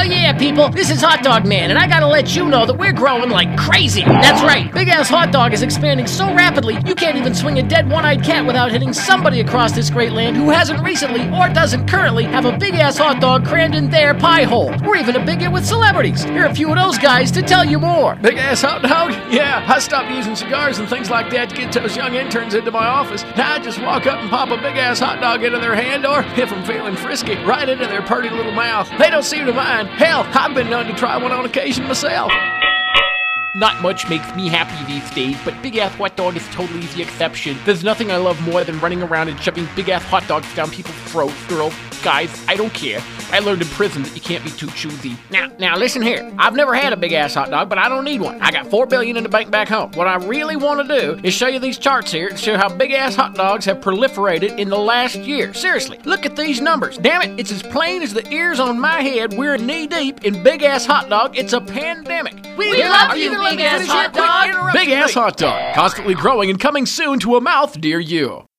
Hell yeah, people! This is Hot Dog Man, and I gotta let you know that we're growing like crazy. That's right, Big Ass Hot Dog is expanding so rapidly, you can't even swing a dead one-eyed cat without hitting somebody across this great land who hasn't recently, or doesn't currently, have a Big Ass Hot Dog crammed in their pie hole. We're even a big hit with celebrities. Here are a few of those guys to tell you more. Big Ass Hot Dog? Yeah, I stopped using cigars and things like that to get those young interns into my office. Now I just walk up and pop a Big Ass Hot Dog into their hand, or, if I'm feeling frisky, right into their pretty little mouth. They don't seem to mind. Hell, I've been known to try one on occasion myself. Not much makes me happy these days, but Big Ass Hot Dog is totally the exception. There's nothing I love more than running around and shoving Big Ass Hot Dogs down people's throats. Girls, guys, I don't care. I learned in prison that you can't be too choosy. Now listen here. I've never had a Big Ass Hot Dog, but I don't need one. I got $4 billion in the bank back home. What I really want to do is show you these charts here to show how Big Ass Hot Dogs have proliferated in the last year. Seriously, look at these numbers. Damn it, it's as plain as the ears on my head. We're knee deep in Big Ass Hot Dog. It's a pandemic. We love you, Big Ass Hot Dog. Big Ass Hot Dog, constantly growing and coming soon to a mouth near you.